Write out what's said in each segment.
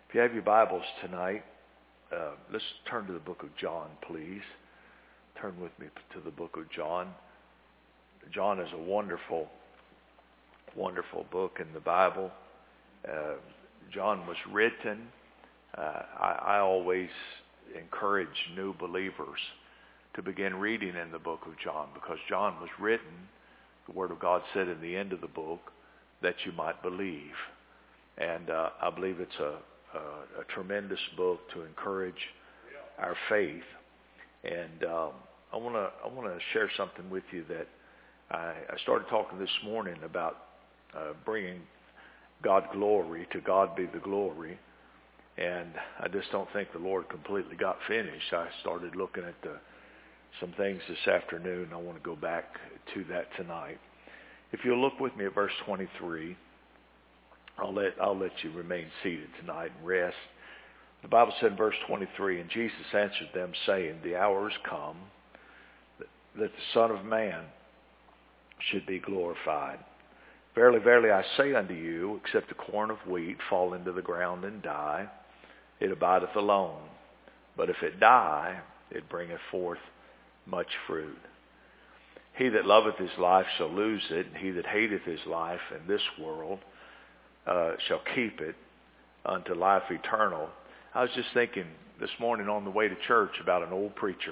If you have your Bibles tonight, let's turn to the book of John, please. Turn with me to the book of John. John is a wonderful, wonderful book in the Bible. John was written. I always encourage new believers to begin reading in the book of John, because John was written, the Word of God said in the end of the book, that you might believe. And I believe it's a tremendous book to encourage our faith. And I want to share something with you that I started talking this morning about bringing God glory. To God be the glory. And I just don't think the Lord completely got finished. I started looking at some things this afternoon. I want to go back to that tonight. If you'll look with me at verse 23, I'll let you remain seated tonight and rest. The Bible said in verse 23, and Jesus answered them, saying, the hour is come that the Son of Man should be glorified. Verily, verily, I say unto you, except a corn of wheat fall into the ground and die, it abideth alone. But if it die, it bringeth forth much fruit. He that loveth his life shall lose it, and he that hateth his life in this world shall keep it unto life eternal. I was just thinking this morning on the way to church about an old preacher.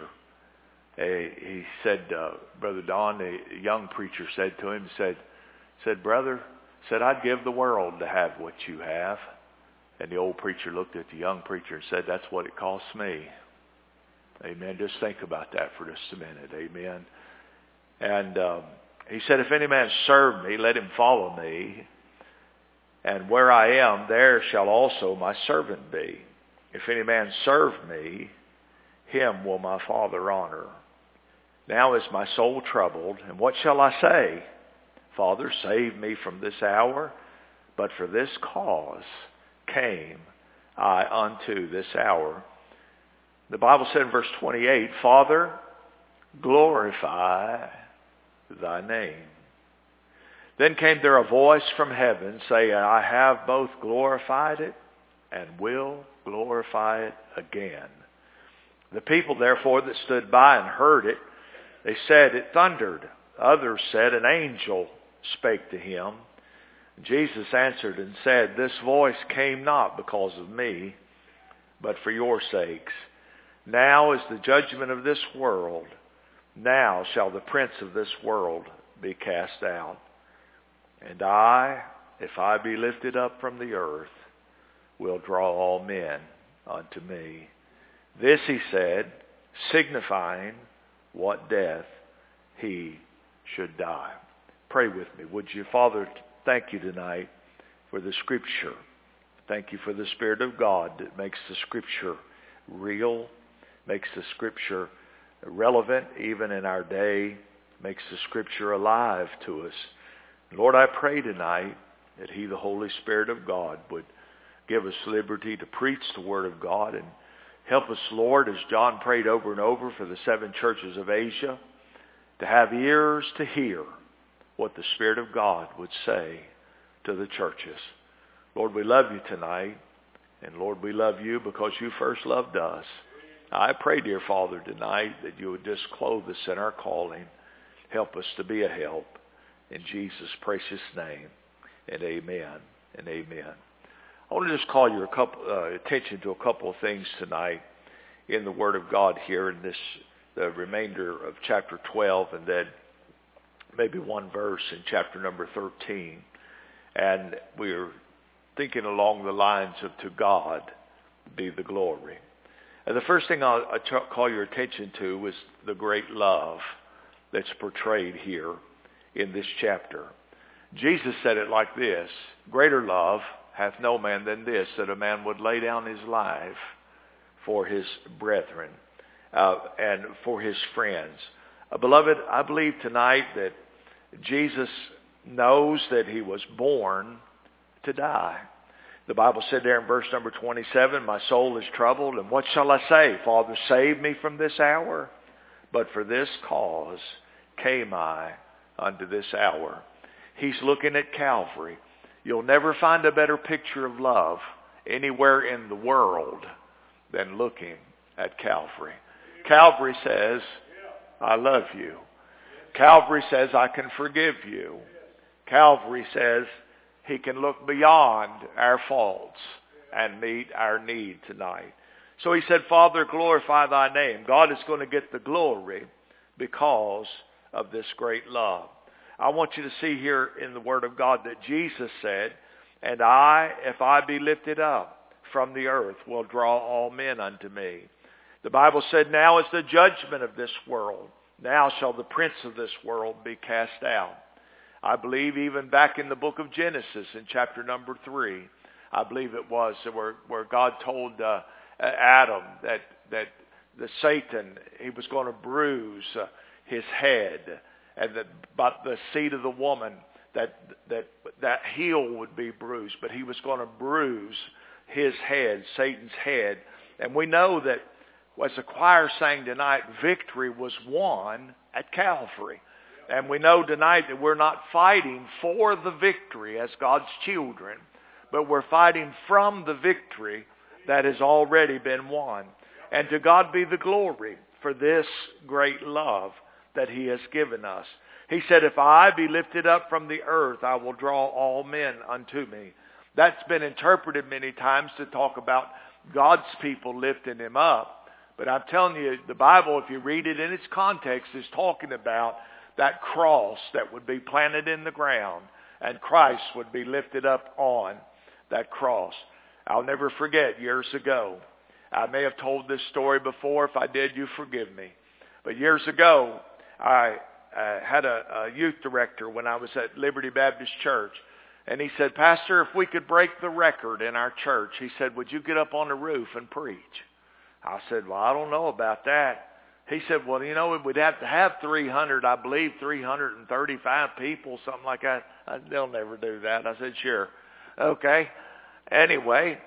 He said, Brother Don, a young preacher said to him, said, brother, I'd give the world to have what you have. And the old preacher looked at the young preacher and said, that's what it costs me. Amen. Just think about that for just a minute. Amen. And he said, if any man serve me, let him follow me. And where I am, there shall also my servant be. If any man serve me, him will my Father honor. Now is my soul troubled, and what shall I say? Father, save me from this hour. But for this cause came I unto this hour. The Bible said in verse 28, Father, glorify thy name. Then came there a voice from heaven saying, I have both glorified it and will glorify it again. The people therefore that stood by and heard it, they said it thundered. Others said an angel spake to him. Jesus answered and said, this voice came not because of me, but for your sakes. Now is the judgment of this world. Now shall the prince of this world be cast out. And I, if I be lifted up from the earth, will draw all men unto me. This he said, signifying what death he should die. Pray with me, would you? Father, thank you tonight for the Scripture. Thank you for the Spirit of God that makes the Scripture real, makes the Scripture relevant even in our day, makes the Scripture alive to us. Lord, I pray tonight that He, the Holy Spirit of God, would give us liberty to preach the Word of God, and help us, Lord, as John prayed over and over for the 7 churches of Asia, to have ears to hear what the Spirit of God would say to the churches. Lord, we love you tonight, and Lord, we love you because you first loved us. I pray, dear Father, tonight that you would just clothe us in our calling. Help us to be a help. In Jesus' precious name, and amen, and amen. I want to just call your attention to a couple of things tonight in the Word of God here in the remainder of chapter 12, and then maybe one verse in chapter number 13. And we're thinking along the lines of to God be the glory. And the first thing I'll call your attention to is the great love that's portrayed here in this chapter. Jesus said it like this, greater love hath no man than this, that a man would lay down his life for his brethren and for his friends. Beloved, I believe tonight that Jesus knows that he was born to die. The Bible said there in verse number 27, my soul is troubled, and what shall I say? Father, save me from this hour. But for this cause came I unto this hour. He's looking at Calvary. You'll never find a better picture of love anywhere in the world than looking at Calvary. Calvary says, I love you. Calvary says, I can forgive you. Calvary says, he can look beyond our faults and meet our need tonight. So he said, Father, glorify thy name. God is going to get the glory because of this great love. I want you to see here in the Word of God that Jesus said, and I, if I be lifted up from the earth, will draw all men unto me. The Bible said, now is the judgment of this world. Now shall the prince of this world be cast out. I believe even back in the book of Genesis in chapter number 3, I believe it was, where God told Adam that the Satan, he was going to bruise his head, and that by the seed of the woman, that heel would be bruised, but he was going to bruise his head, Satan's head. And we know that, as the choir sang tonight, victory was won at Calvary. And we know tonight that we're not fighting for the victory as God's children, but we're fighting from the victory that has already been won. And to God be the glory for this great love that he has given us. He said, if I be lifted up from the earth, I will draw all men unto me. That's been interpreted many times to talk about God's people lifting him up. But I'm telling you, the Bible, if you read it in its context, is talking about that cross that would be planted in the ground, and Christ would be lifted up on that cross. I'll never forget, years ago, I may have told this story before. If I did, you forgive me. But years ago, I had a youth director when I was at Liberty Baptist Church. And he said, Pastor, if we could break the record in our church, he said, would you get up on the roof and preach? I said, well, I don't know about that. He said, well, you know, we'd have to have 300, I believe, 335 people, something like that. They'll never do that. I said, sure. Okay. Anyway,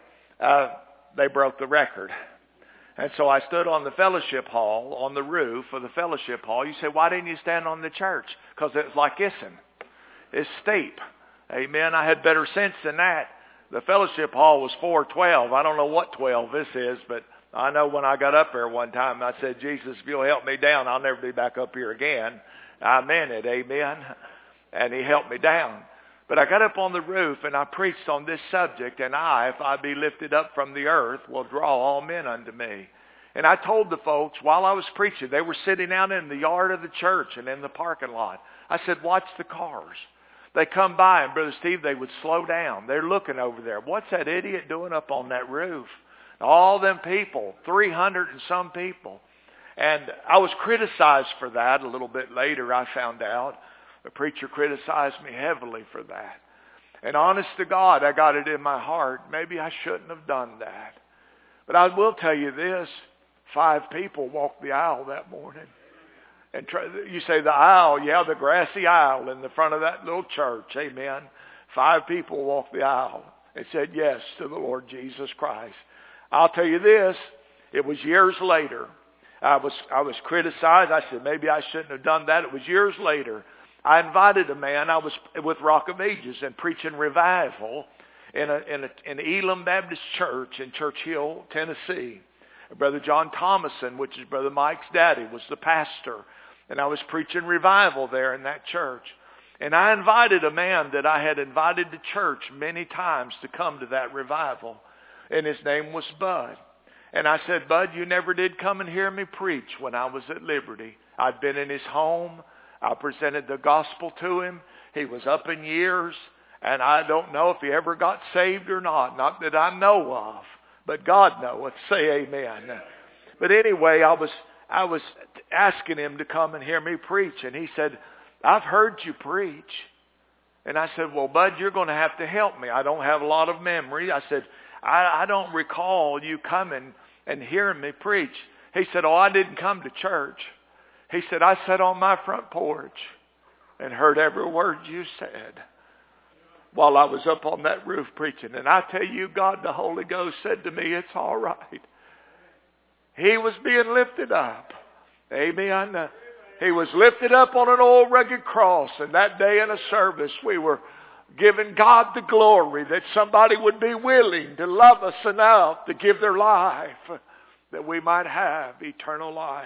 they broke the record. And so I stood on the fellowship hall, on the roof of the fellowship hall. You say, why didn't you stand on the church? Because it's like Issen. It's steep. Amen. I had better sense than that. The fellowship hall was 412. I don't know what 12 this is, but I know when I got up there one time, I said, Jesus, if you'll help me down, I'll never be back up here again. I meant it. Amen. And he helped me down. But I got up on the roof and I preached on this subject, and I, if I be lifted up from the earth, will draw all men unto me. And I told the folks while I was preaching, they were sitting out in the yard of the church and in the parking lot. I said, watch the cars. They come by, and Brother Steve, they would slow down. They're looking over there. What's that idiot doing up on that roof? All them people, 300 and some people. And I was criticized for that a little bit later, I found out. The preacher criticized me heavily for that. And honest to God, I got it in my heart. Maybe I shouldn't have done that. But I will tell you this. 5 people walked the aisle that morning. And you say the aisle, yeah, the grassy aisle in the front of that little church. Amen. 5 people walked the aisle and said yes to the Lord Jesus Christ. I'll tell you this. It was years later. I was criticized. I said maybe I shouldn't have done that. It was years later. I invited a man. I was with Rock of Ages and preaching revival in Elam Baptist Church in Churchill, Tennessee. Brother John Thomason, which is Brother Mike's daddy, was the pastor. And I was preaching revival there in that church. And I invited a man that I had invited to church many times to come to that revival. And his name was Bud. And I said, Bud, you never did come and hear me preach when I was at Liberty. I'd been in his home. I presented the gospel to him. He was up in years. And I don't know if he ever got saved or not. Not that I know of. But God knoweth. Say amen. But anyway, I was asking him to come and hear me preach. And he said, I've heard you preach. And I said, well, Bud, you're going to have to help me. I don't have a lot of memory. I said, I don't recall you coming and hearing me preach. He said, oh, I didn't come to church. He said, I sat on my front porch and heard every word you said while I was up on that roof preaching. And I tell you, God, the Holy Ghost said to me, it's all right. He was being lifted up. Amen. He was lifted up on an old rugged cross. And that day in a service, we were giving God the glory that somebody would be willing to love us enough to give their life that we might have eternal life.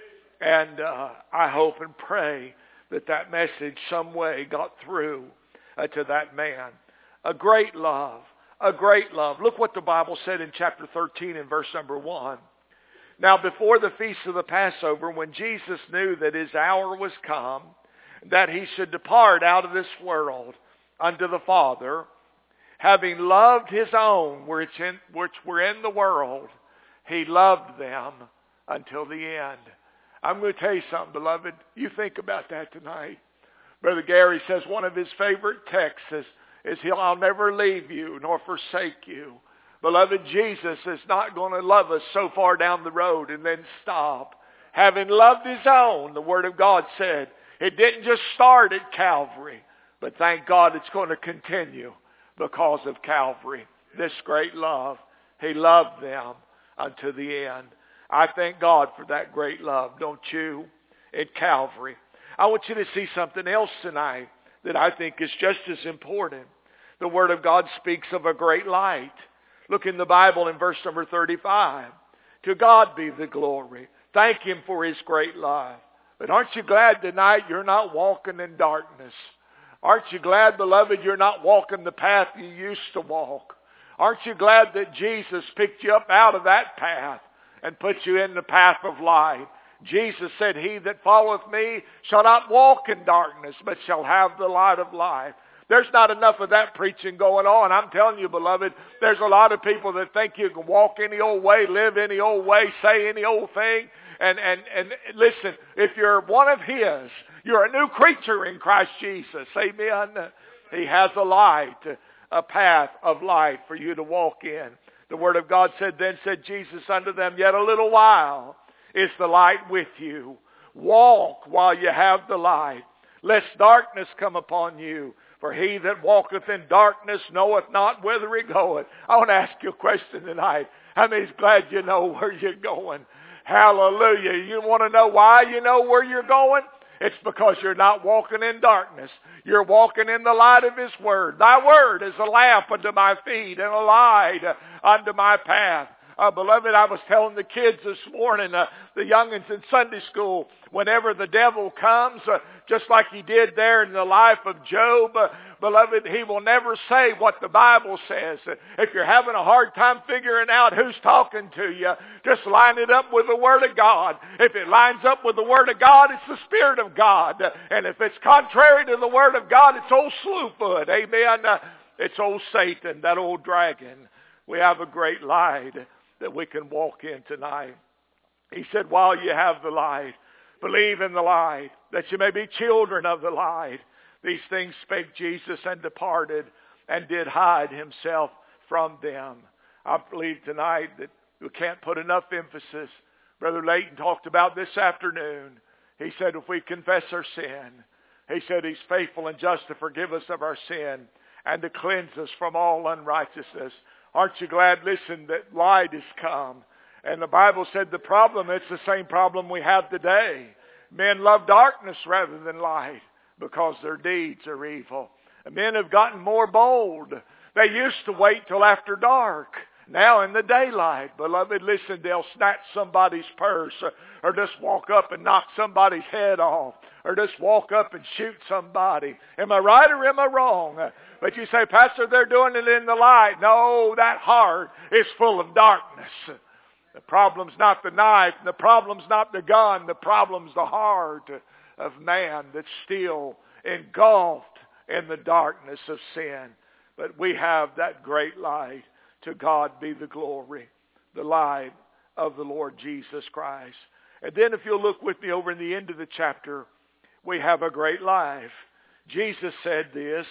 And I hope and pray that that message some way got through to that man. A great love. A great love. Look what the Bible said in chapter 13 and verse number 1. Now before the feast of the Passover, when Jesus knew that his hour was come, that he should depart out of this world unto the Father, having loved his own which were in the world, he loved them until the end. I'm going to tell you something, beloved. You think about that tonight. Brother Gary says one of his favorite texts is I'll never leave you nor forsake you. Beloved, Jesus is not going to love us so far down the road and then stop. Having loved his own, the Word of God said, it didn't just start at Calvary, but thank God it's going to continue because of Calvary. This great love. He loved them unto the end. I thank God for that great love, don't you? At Calvary. I want you to see something else tonight that I think is just as important. The Word of God speaks of a great light. Look in the Bible in verse number 35. To God be the glory. Thank Him for His great love. But aren't you glad tonight you're not walking in darkness? Aren't you glad, beloved, you're not walking the path you used to walk? Aren't you glad that Jesus picked you up out of that path and put you in the path of light? Jesus said, he that followeth me shall not walk in darkness, but shall have the light of life. There's not enough of that preaching going on. I'm telling you, beloved, there's a lot of people that think you can walk any old way, live any old way, say any old thing. And listen, if you're one of His, you're a new creature in Christ Jesus. Amen. He has a light, a path of light for you to walk in. The Word of God said, then said Jesus unto them, yet a little while is the light with you. Walk while you have the light, lest darkness come upon you. For he that walketh in darkness knoweth not whither he goeth. I want to ask you a question tonight. How many's glad you know where you're going? Hallelujah. You want to know why you know where you're going? It's because you're not walking in darkness. You're walking in the light of His Word. Thy Word is a lamp unto my feet and a light unto my path. Beloved, I was telling the kids this morning, the youngins in Sunday school, whenever the devil comes, just like he did there in the life of Job, beloved, he will never say what the Bible says. If you're having a hard time figuring out who's talking to you, just line it up with the Word of God. If it lines up with the Word of God, it's the Spirit of God. And if it's contrary to the Word of God, it's old Slewfoot. Amen. It's old Satan, that old dragon. We have a great light that we can walk in tonight. He said, while you have the light, believe in the light, that you may be children of the light. These things spake Jesus and departed and did hide Himself from them. I believe tonight that we can't put enough emphasis. Brother Layton talked about this afternoon. He said if we confess our sin, he said He's faithful and just to forgive us of our sin and to cleanse us from all unrighteousness. Aren't you glad, listen, that light has come? And the Bible said the problem, it's the same problem we have today. Men love darkness rather than light because their deeds are evil. And men have gotten more bold. They used to wait till after dark. Now in the daylight, beloved, listen, they'll snatch somebody's purse or just walk up and knock somebody's head off or just walk up and shoot somebody. Am I right or am I wrong? But you say, Pastor, they're doing it in the light. No, that heart is full of darkness. The problem's not the knife. The problem's not the gun. The problem's the heart of man that's still engulfed in the darkness of sin. But we have that great light. To God be the glory, the light of the Lord Jesus Christ. And then if you'll look with me over in the end of the chapter, we have a great life. Jesus said this.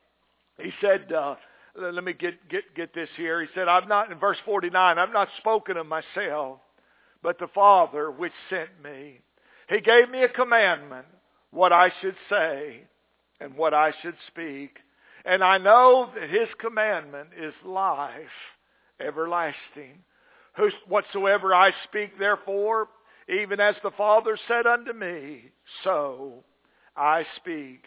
He said, let me get this here. He said, I'm not, in verse 49, I've not spoken of myself, but the Father which sent me. He gave me a commandment, what I should say and what I should speak. And I know that His commandment is life everlasting. Whatsoever I speak, therefore, even as the Father said unto me, so I speak.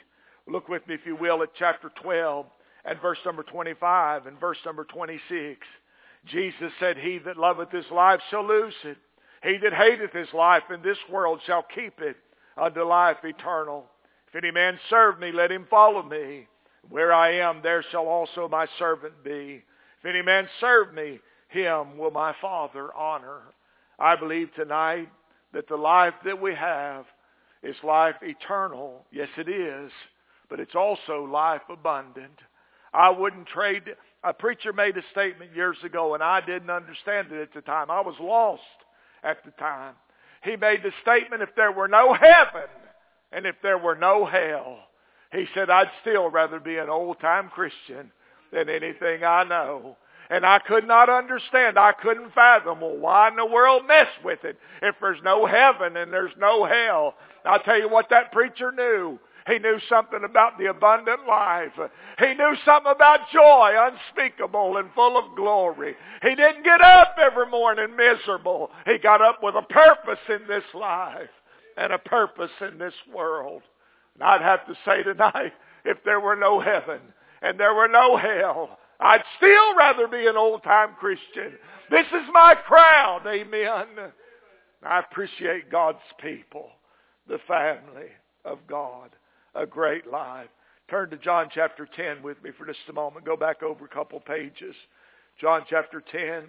Look with me, if you will, at chapter 12 and verse number 25 and verse number 26. Jesus said, he that loveth his life shall lose it. He that hateth his life in this world shall keep it unto life eternal. If any man serve me, let him follow me. Where I am, there shall also my servant be. If any man serve me, him will my Father honor. I believe tonight that the life that we have is life eternal. Yes, it is. But it's also life abundant. I wouldn't trade. A preacher made a statement years ago, and I didn't understand it at the time. I was lost at the time. He made the statement, if there were no heaven and if there were no hell, he said, I'd still rather be an old-time Christian than anything I know. And I could not understand. I couldn't fathom, well, why in the world mess with it if there's no heaven and there's no hell? I'll tell you what that preacher knew. He knew something about the abundant life. He knew something about joy unspeakable and full of glory. He didn't get up every morning miserable. He got up with a purpose in this life and a purpose in this world. And I'd have to say tonight, if there were no heaven and there were no hell, I'd still rather be an old-time Christian. This is my crowd, amen. I appreciate God's people, the family of God. A great life. Turn to John chapter 10 with me for just a moment. Go back over a couple pages. John chapter 10.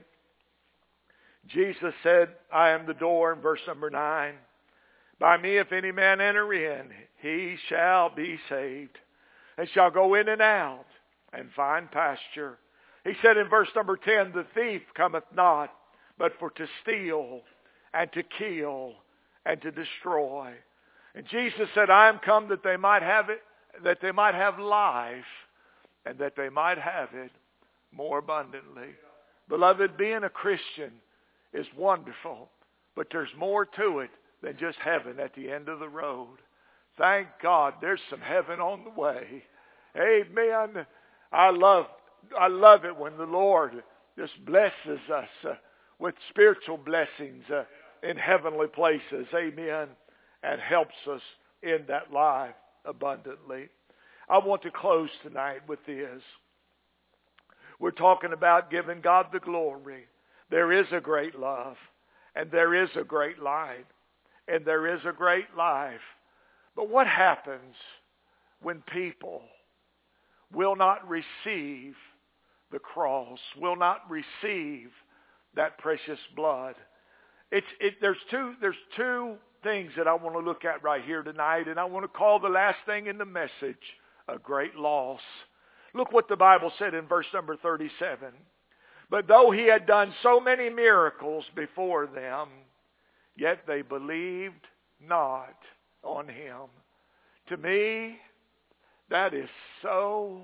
Jesus said, I am the door, in verse number 9. By me, if any man enter in, he shall be saved, and shall go in and out, and find pasture. He said in verse number 10, the thief cometh not, but for to steal, and to kill, and to destroy. And Jesus said, I am come that they might have it, that they might have life, and that they might have it more abundantly. Beloved, being a Christian is wonderful, but there's more to it than just heaven at the end of the road. Thank God there's some heaven on the way. Amen. I love it when the Lord just blesses us with spiritual blessings in heavenly places. Amen. And helps us in that life abundantly. I want to close tonight with this. We're talking about giving God the glory. There is a great love, and there is a great light, and there is a great life. But what happens when people will not receive the cross, will not receive that precious blood? There's two things that I want to look at right here tonight, and I want to call the last thing in the message a great loss. Look what the Bible said in verse number 37. But though he had done so many miracles before them, yet they believed not on him. To me, that is so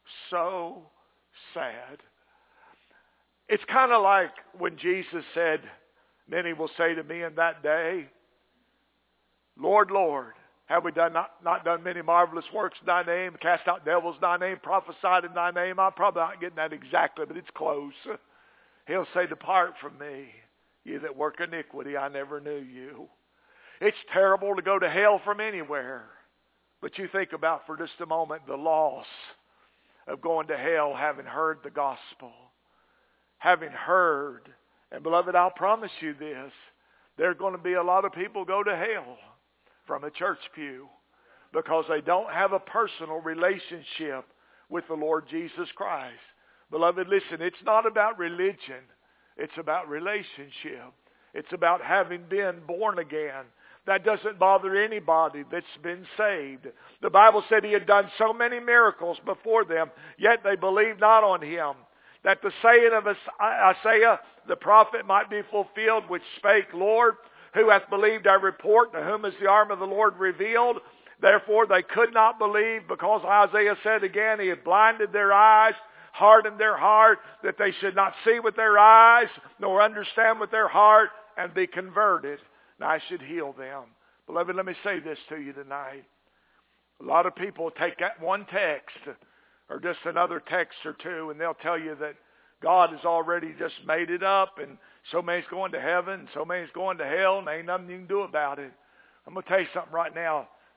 sad. It's kind of like when Jesus said, many will say to me in that day, Lord, Lord, have we not done many marvelous works in thy name, cast out devils in thy name, prophesied in thy name? I'm probably not getting that exactly, but it's close. He'll say, depart from me, you that work iniquity, I never knew you. It's terrible to go to hell from anywhere. But you think about for just a moment the loss of going to hell having heard the gospel. Having heard, and beloved, I'll promise you this, there are going to be a lot of people go to hell from a church pew because they don't have a personal relationship with the Lord Jesus Christ. Beloved, listen, it's not about religion. It's about relationship. It's about having been born again. That doesn't bother anybody that's been saved. The Bible said he had done so many miracles before them, yet they believed not on him. That the saying of Isaiah the prophet might be fulfilled, which spake, Lord, who hath believed our report, to whom is the arm of the Lord revealed? Therefore they could not believe, because Isaiah said again, he had blinded their eyes, hardened their heart, that they should not see with their eyes, nor understand with their heart, and be converted, and I should heal them. Beloved, let me say this to you tonight. A lot of people take that one text, or just another text or two, and they'll tell you that God has already just made it up, and so many's going to heaven, and so many's going to hell, and ain't nothing you can do about it. I'm going to tell you something right now.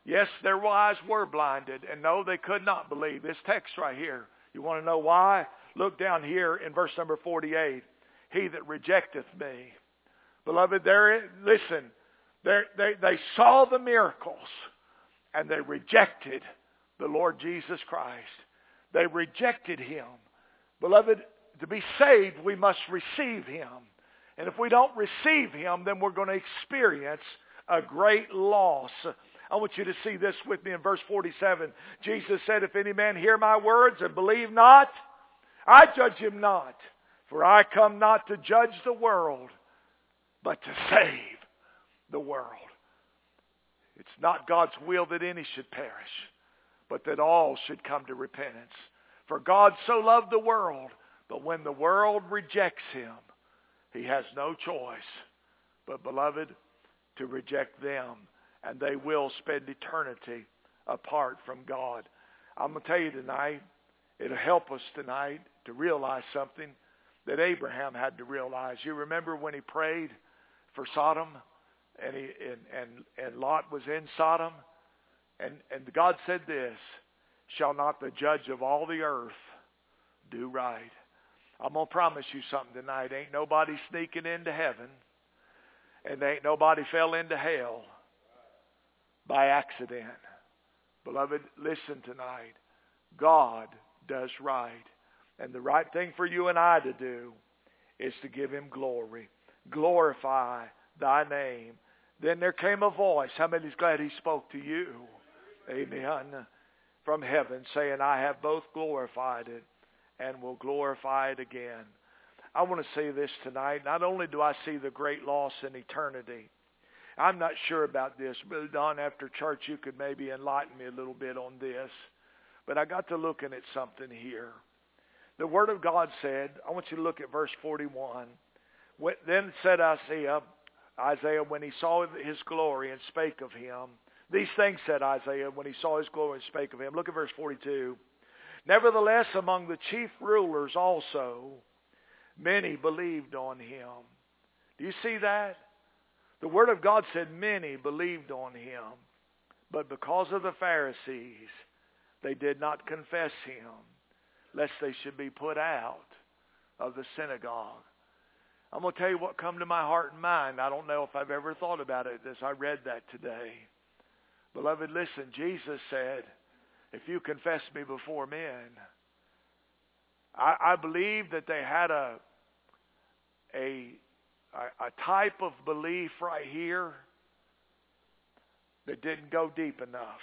Yes, their eyes were blinded, and no, they could not believe. This text right here, you want to know why? Look down here in verse number 48. He that rejecteth me. Beloved, listen, they saw the miracles, and they rejected the Lord Jesus Christ. They rejected Him. Beloved, to be saved, we must receive Him. And if we don't receive Him, then we're going to experience a great loss. I want you to see this with me in verse 47. Jesus said, if any man hear my words and believe not, I judge him not. For I come not to judge the world, but to save the world. It's not God's will that any should perish, but that all should come to repentance. For God so loved the world, but when the world rejects Him, He has no choice but, beloved, to reject them. And they will spend eternity apart from God. I'm going to tell you tonight, it'll help us tonight to realize something that Abraham had to realize. You remember when he prayed for Sodom, and Lot was in Sodom, and God said this, shall not the judge of all the earth do right? I'm going to promise you something tonight. Ain't nobody sneaking into heaven, and ain't nobody fell into hell by accident. Beloved, listen tonight. God does right. And the right thing for you and I to do is to give Him glory. Glorify Thy name. Then there came a voice. How many's glad He spoke to you? Amen. From heaven, saying, I have both glorified it and will glorify it again. I want to say this tonight. Not only do I see the great loss in eternity, I'm not sure about this. Brother Don, after church, you could maybe enlighten me a little bit on this. But I got to looking at something here. The Word of God said, I want you to look at verse 41. Then said Isaiah, when he saw His glory and spake of Him. These things said Isaiah when he saw His glory and spake of Him. Look at verse 42. Nevertheless, among the chief rulers also, many believed on Him. Do you see that? The Word of God said many believed on Him. But because of the Pharisees, they did not confess Him, lest they should be put out of the synagogue. I'm going to tell you what come to my heart and mind. I don't know if I've ever thought about it as I read that today. Beloved, listen, Jesus said, if you confess me before men, I believe that they had a type of belief right here that didn't go deep enough.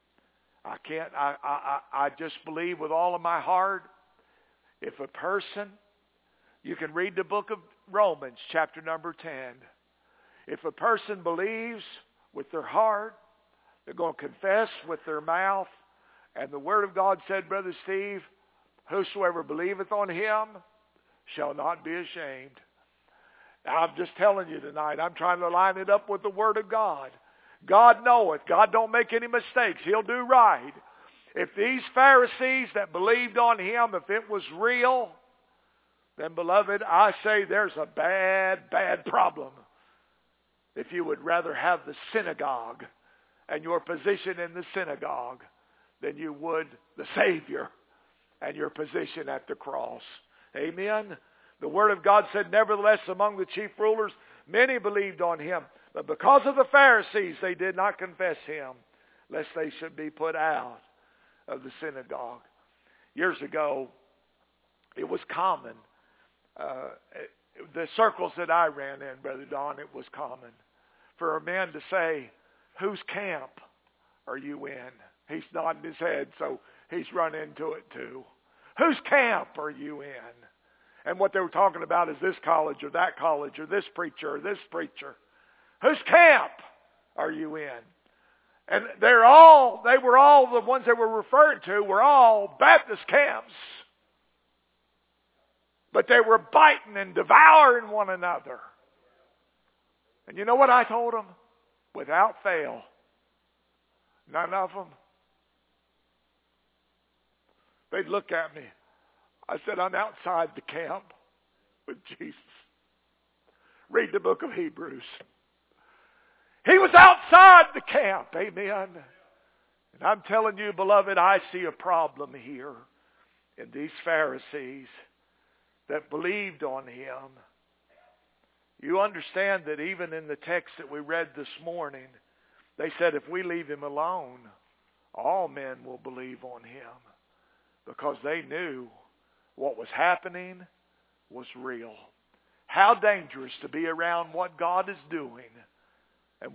I just believe with all of my heart, if a person, you can read the book of Romans, chapter number 10. If a person believes with their heart, they're going to confess with their mouth, and the Word of God said, Brother Steve, whosoever believeth on Him shall not be ashamed. Now, I'm just telling you tonight, I'm trying to line it up with the Word of God. God knoweth. God don't make any mistakes. He'll do right. If these Pharisees that believed on Him, if it was real, then, beloved, I say there's a bad, bad problem. If you would rather have the synagogue and your position in the synagogue than you would the Savior and your position at the cross. Amen? The Word of God said, nevertheless, among the chief rulers, many believed on Him. But because of the Pharisees, they did not confess Him, lest they should be put out of the synagogue. Years ago, it was common. The circles that I ran in, Brother Don, it was common for a man to say, whose camp are you in? He's nodding his head, so he's run into it too. Whose camp are you in? And what they were talking about is this college or that college or this preacher or this preacher. Whose camp are you in? And they were all the ones they were referring to were all Baptist camps. But they were biting and devouring one another. And you know what I told them? Without fail, none of them. They'd look at me. I said, I'm outside the camp with Jesus. Read the book of Hebrews. He was outside the camp. Amen. And I'm telling you, beloved, I see a problem here in these Pharisees that believed on him. You understand that even in the text that we read this morning, they said if we leave him alone, all men will believe on him, because they knew what was happening was real. How dangerous to be around what God is doing and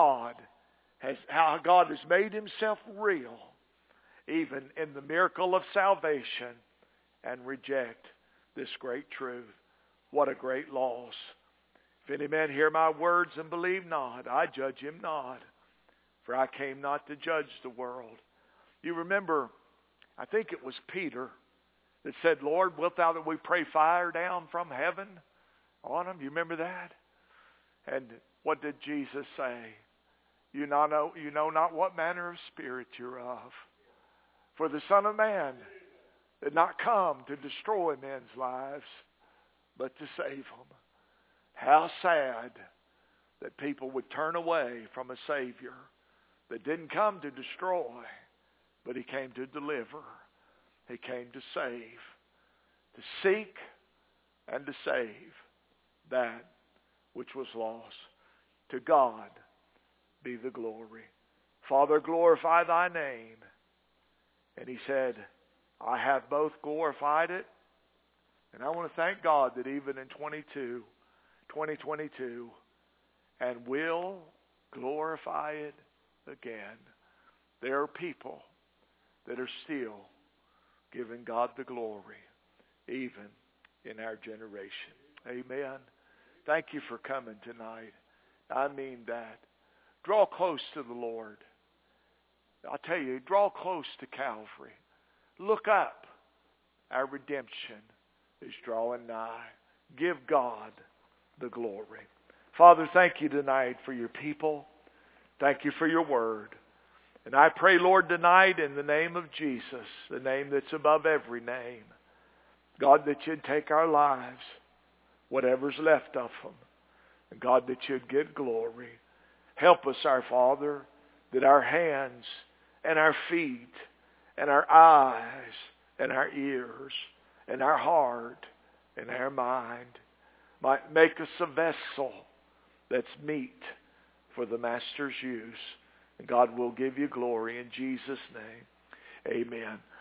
how God has made himself real, even in the miracle of salvation, and reject this great truth. What a great loss. If any man hear my words and believe not, I judge him not. For I came not to judge the world. You remember, I think it was Peter that said, Lord, wilt thou that we pray fire down from heaven on them? You remember that? And what did Jesus say? You know not what manner of spirit you're of. For the Son of Man did not come to destroy men's lives, but to save them. How sad that people would turn away from a Savior that didn't come to destroy, but he came to deliver. He came to save, to seek and to save that which was lost. To God be the glory. Father, glorify thy name. And he said, I have both glorified it. And I want to thank God that even in 2022, and will glorify it again. There are people that are still giving God the glory, even in our generation. Amen. Thank you for coming tonight. I mean that. Draw close to the Lord. I'll tell you, draw close to Calvary. Look up. Our redemption is drawing nigh. Give God the glory. Father, thank you tonight for your people. Thank you for your word. And I pray, Lord, tonight in the name of Jesus, the name that's above every name, God, that you'd take our lives, whatever's left of them, and God, that you'd get glory. Help us, our Father, that our hands and our feet and our eyes and our ears and our heart and our mind might make us a vessel that's meet for the Master's use. And God will give you glory in Jesus' name. Amen.